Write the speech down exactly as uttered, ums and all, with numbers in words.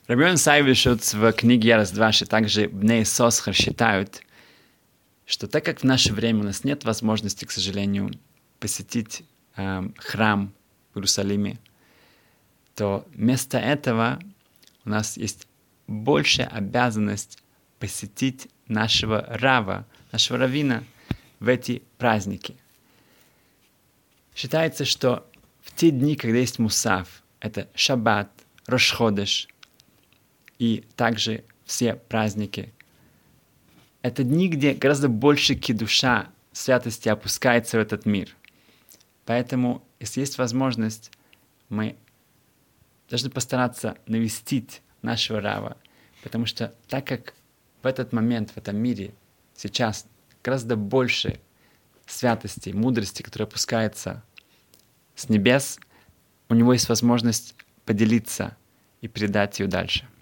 Рабби Сайвишуц в книге Яроздваши также Бней Сосхар считают, что так как в наше время у нас нет возможности, к сожалению, посетить э, храм в Иерусалиме, то вместо этого у нас есть большая обязанность посетить нашего рава, нашего раввина в эти праздники. Считается, что в те дни, когда есть мусав, это шаббат, Рош ходеш и также все праздники, это дни, где гораздо больше кидуша, святости опускается в этот мир. Поэтому, если есть возможность, мы должны постараться навестить нашего рава, потому что так как в этот момент, в этом мире, сейчас гораздо больше святости, мудрости, которая опускается с небес, у него есть возможность поделиться и передать ее дальше.